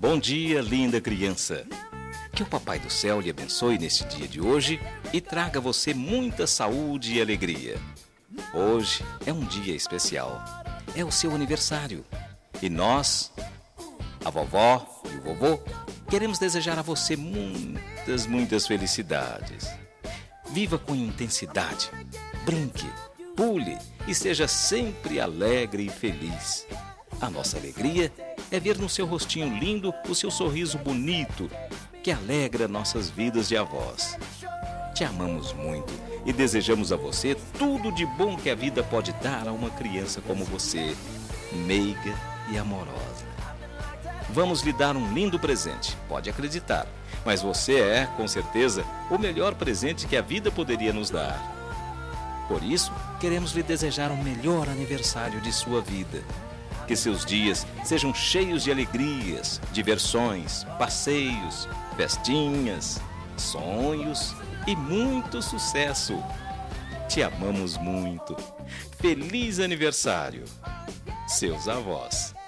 Bom dia, linda criança. Que o Papai do Céu lhe abençoe neste dia de hoje e traga a você muita saúde e alegria. Hoje é um dia especial. É o seu aniversário. E nós, a vovó e o vovô, queremos desejar a você muitas felicidades. Viva com intensidade, brinque, pule e seja sempre alegre e feliz. A nossa alegria é ver no seu rostinho lindo o seu sorriso bonito, que alegra nossas vidas de avós. Te amamos muito e desejamos a você tudo de bom que a vida pode dar a uma criança como você, meiga e amorosa. Vamos lhe dar um lindo presente, pode acreditar, mas você é, com certeza, o melhor presente que a vida poderia nos dar. Por isso, queremos lhe desejar o melhor aniversário de sua vida. Que seus dias sejam cheios de alegrias, diversões, passeios, festinhas, sonhos e muito sucesso. Te amamos muito. Feliz aniversário, seus avós.